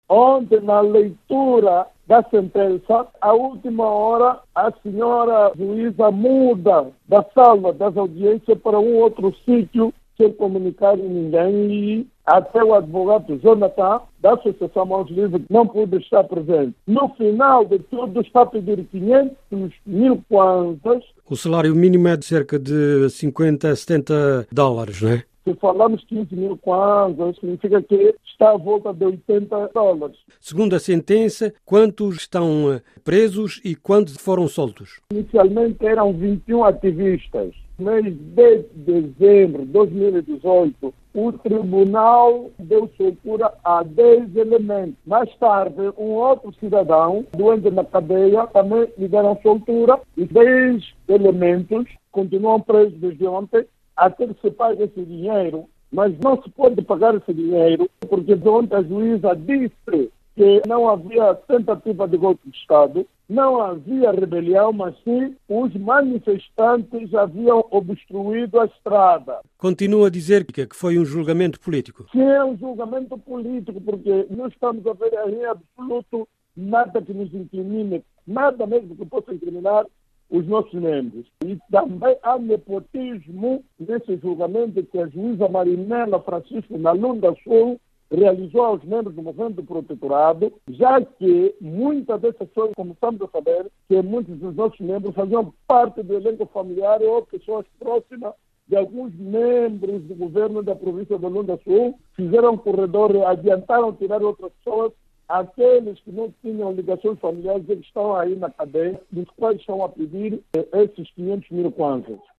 Ontem, na leitura da sentença, à última hora, a senhora juíza muda da sala das audiências para um outro sítio, sem comunicar a ninguém, e até o advogado Jonathan, da Associação Mãos Livres, não pôde estar presente. No final de tudo, está a pedir 500 mil kwanzas. O salário mínimo é de cerca de 50 a 70 dólares, não é? Se falamos 15 mil kwanzas, significa que está à volta de 80 dólares. Segundo a sentença, quantos estão presos e quantos foram soltos? Inicialmente eram 21 ativistas. No mês de dezembro de 2018, o tribunal deu soltura a 10 elementos. Mais tarde, um outro cidadão, doente na cadeia, também lhe deram soltura. Os 10 elementos continuam presos desde ontem, até que se pague esse dinheiro, mas não se pode pagar esse dinheiro, porque ontem a juíza disse que não havia tentativa de golpe de Estado, não havia rebelião, mas sim os manifestantes haviam obstruído a estrada. Continua a dizer que foi um julgamento político. Sim, é um julgamento político, porque não estamos a ver em absoluto nada que nos incrimine, nada mesmo que possa incriminar os nossos membros. E também há nepotismo nesse julgamento que a juíza Marinela Francisco, na Lunda Sul, realizou aos membros do movimento protetorado, já que muitas dessas pessoas, como estamos a saber, que muitos dos nossos membros faziam parte do elenco familiar ou pessoas próximas de alguns membros do governo da província da Lunda Sul, fizeram corredor, adiantaram tirar outras pessoas. Aqueles que não tinham ligações familiares, eles estão aí na cadeia, dos quais estão a pedir esses 500 mil kwanzas.